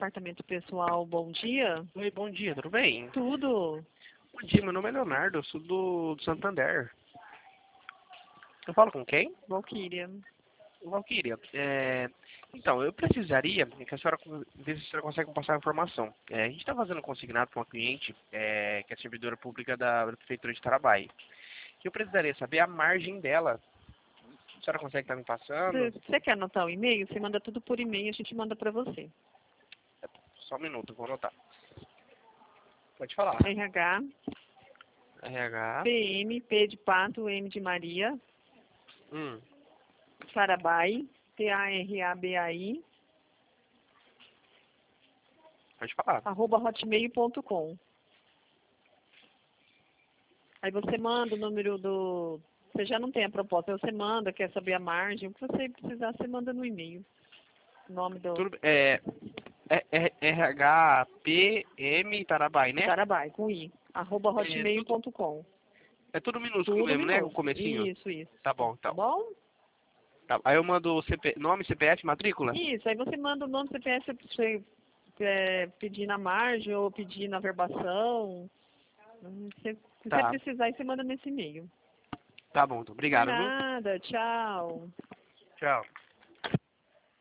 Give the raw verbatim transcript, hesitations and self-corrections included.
departamento pessoal, bom dia. Oi, bom dia, tudo bem? Tudo. Bom dia, meu nome é Leonardo, eu sou do, do Santander. Eu falo com quem? Valquíria. Valquíria. É, então, eu precisaria que a senhora ver se a senhora consegue me passar a informação. É, a gente está fazendo um consignado para uma cliente é, que é servidora pública da, da Prefeitura de Tarabai. Eu precisaria saber a margem dela. A senhora consegue estar me passando? Você quer anotar o e-mail? Você manda tudo por e-mail, a gente manda para você. Só um minuto, eu vou anotar. Pode falar. R H, R H. P M, P de pato, M de Maria, Hum, Tarabai, T A R A B A I, pode falar. arroba hotmail ponto com. Aí você manda o número do... Você já não tem a proposta, você manda, quer saber a margem, o que você precisar, você manda no e-mail. O nome do Tudo, é, é, é R H P M Tarabai, né? Tarabai, com I, arroba É hotmail tudo, ponto com. é tudo minúsculo Tudo mesmo, né? O minúsculo. comecinho. Isso, isso. Tá bom, Tá então. bom? Tá. Aí eu mando o C P, nome, C P F, matrícula? Isso, aí você manda o nome do C P F pra você é, pedir na margem ou pedir na verbação. Hum, Se se você Tá. precisar, aí você manda nesse e-mail. Tá bom, então. Por Obrigado, viu? nada, tchau. Tchau.